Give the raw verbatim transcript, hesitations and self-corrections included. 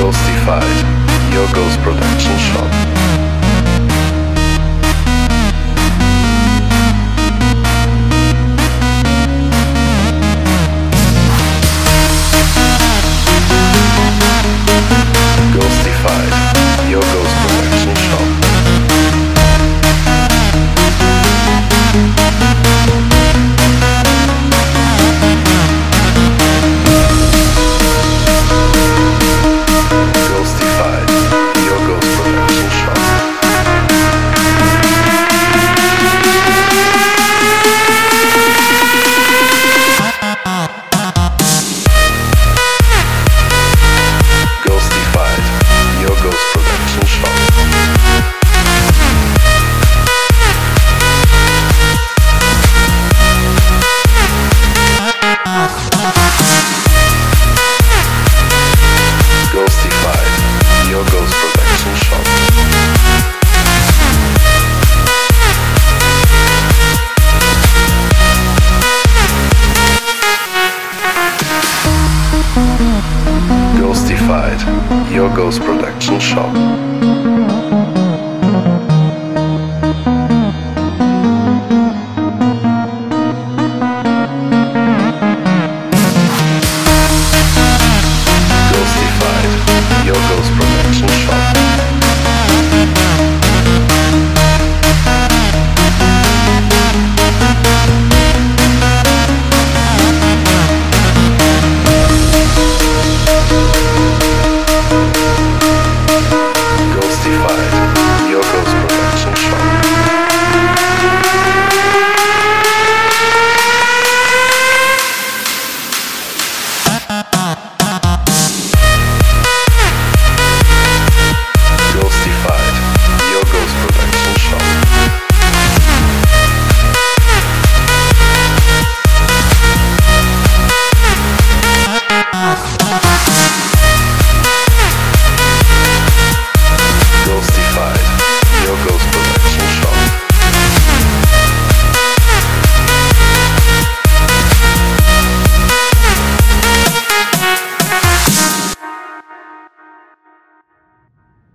Ghostified, your Ghost Production Shop. Ghostified, your Ghost Production Shop. Ghostified, your Ghost Production Shop. Ghostified, your Ghost Production Shop. Ghostified, your Ghost Production Shop. Ghostified, your Ghost Production Shop.